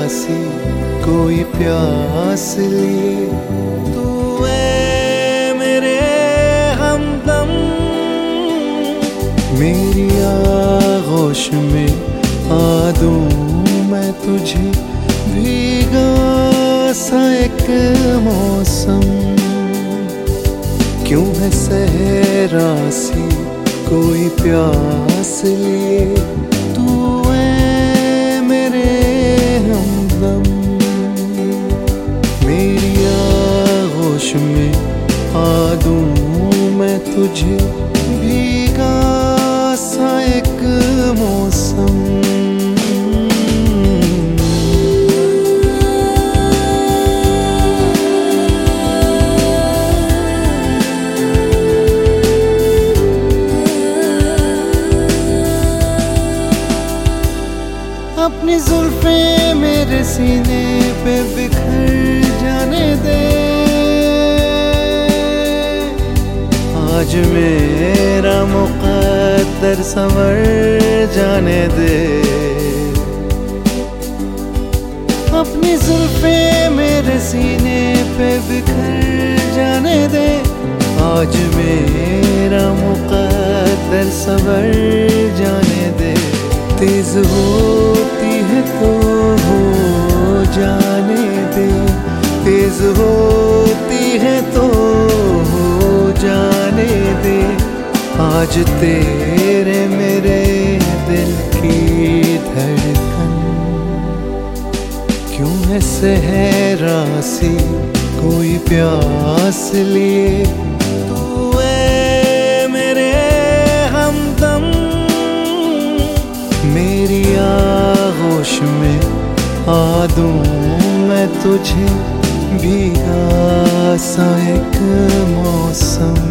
सी कोई प्यास लिए। तू है मेरे हमदम, मेरी आगोश में आ दूं मैं तुझे, भीगा सा एक मौसम। क्यों है सहरा सी कोई प्यास लिए। तू है मेरे हमदम, मेरी आगोश में आ दूं मैं तुझे, भीगा सा एक मौसम। अपनी जुल्फे मेरे सीने पे बिखर जाने दे, आज मेरा मुक़द्दर संवर जाने दे। अपनी जुल्फे मेरे सीने पे बिखर जाने दे, आज मेरा मुक़द्दर संवर जाने दे। तेज होती है तो हो जाने दे, तेज होती है तो हो जाने दे। आज तेरे मेरे दिल की धड़कन, क्यों है सहरा सी कोई प्यास लिए। तू है मेरे हमदम, मेरी आगोश में आ दूं मैं तुझे, भीगा सा एक मौसम।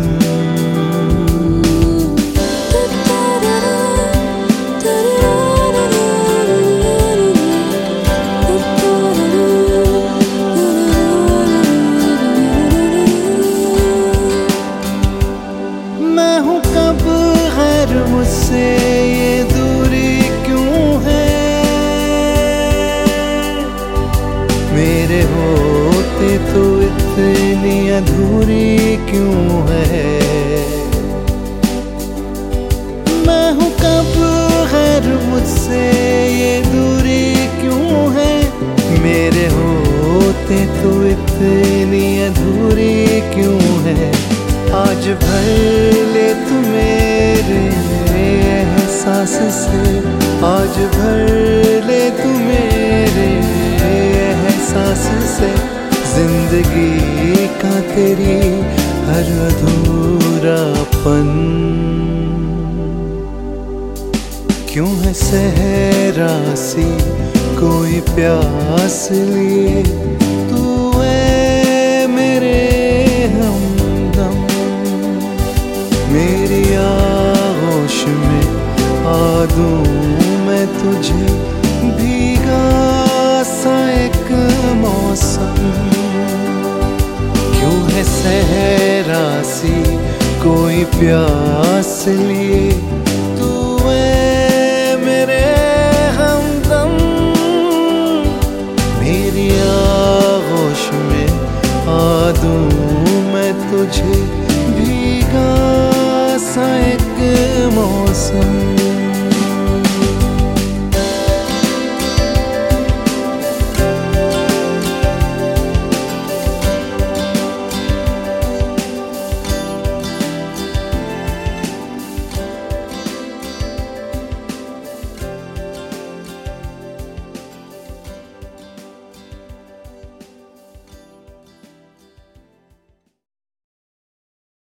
मैं हूँ कब गैर मुझसे ये दूरी क्यों है, मेरे होते तो इतनी अधूरी क्यों है। मैं हूँ कब गैर मुझसे ये दूरी क्यों है, मेरे होते तो इतनी अधूरी क्यों है। आज भर ले तू मेरे एहसास से, आज भर ले तू मेरे एहसास से। जिंदगी का तेरी हर अधूरापन, क्यों है सहरा सी कोई प्यास लिए। तू है मेरे हमदम, मेरी आगोश में आ दूं मैं तुझे, भीगा सा एक मौसम। क्यों है सहरा सी कोई प्यास लिए। तू है मेरे हमदम, मेरी आगोश में आ दूं मैं तुझे,